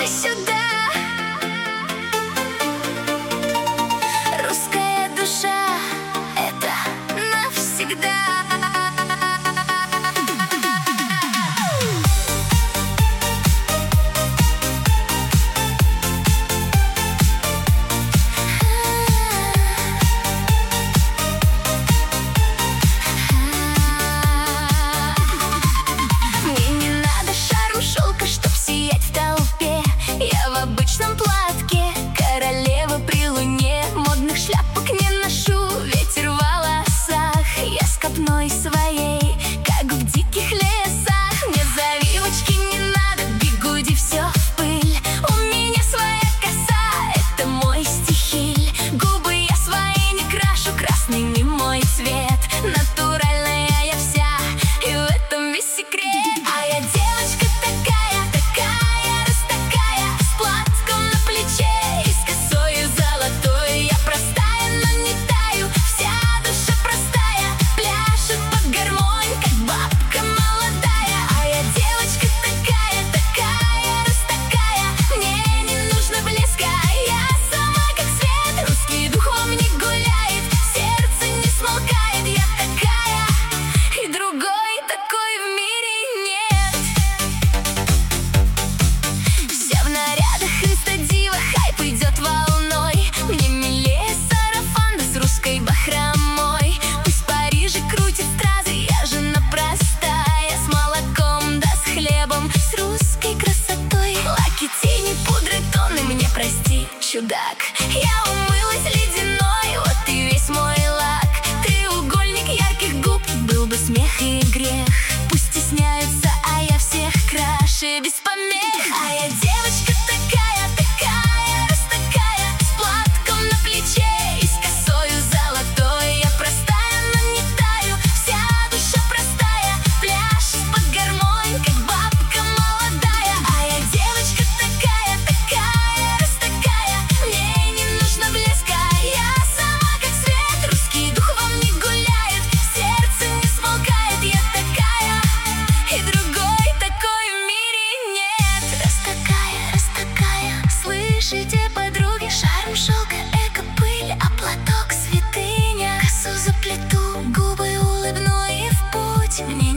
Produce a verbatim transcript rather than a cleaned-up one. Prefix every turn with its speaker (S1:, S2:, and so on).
S1: ты сюда. Русская душа — это навсегда. В обычном платке, королева при луне, модных шляпок не ношу, ветер в волосах. Я с копной своей, как в диких лесах. Мне завивочки не надо, бигуди все в пыль. У меня своя коса, это мой стихиль. Губы я свои не крашу, красный не мой цвет. Натуральная я вся, и в этом весь секрет. А я девочка такая, такая, раз такая, с платком на плече и с косою золотой. Я простая, но не таю, вся душа простая, пляшет под гармонь, как бабка молодая. А я девочка такая, такая, раз такая, мне не нужно блеска, я сама как свет. Русский дух во мне гуляет, сердце не смолкает. Я такая, и другой такой в мире нет. Вся в нарядах инстадива, хайп идет волной. Мне милее сарафан, да с русской бахромой. Пусть в Париже крутит стразы, я жена простая, с молоком да с хлебом, с русской красотой. Лаки, тени, пудры, тоны, мне прости, чудак. Я умылась ледяной, вот и весь мой лак. Треугольник ярких губ, был бы смех и грех. Пусть стесняются, а я всех краше без помех. А я девочка такая, такая, раз такая, с платком на плече и с косою золотой. Я простая, но не таю, вся душа простая, пляшет под гармонь, как бабка молодая. А я девочка такая, такая, раз такая, мне не нужно блеска, я сама как свет. Русский дух во мне гуляет, сердце не смолкает. Я такая, и другой такой в мире нет. Раз такая, раз такая, слышите, подруги, шарм шелка, эко-пыль, а платок святыня. Косу заплету, губы улыбну и в путь. Мне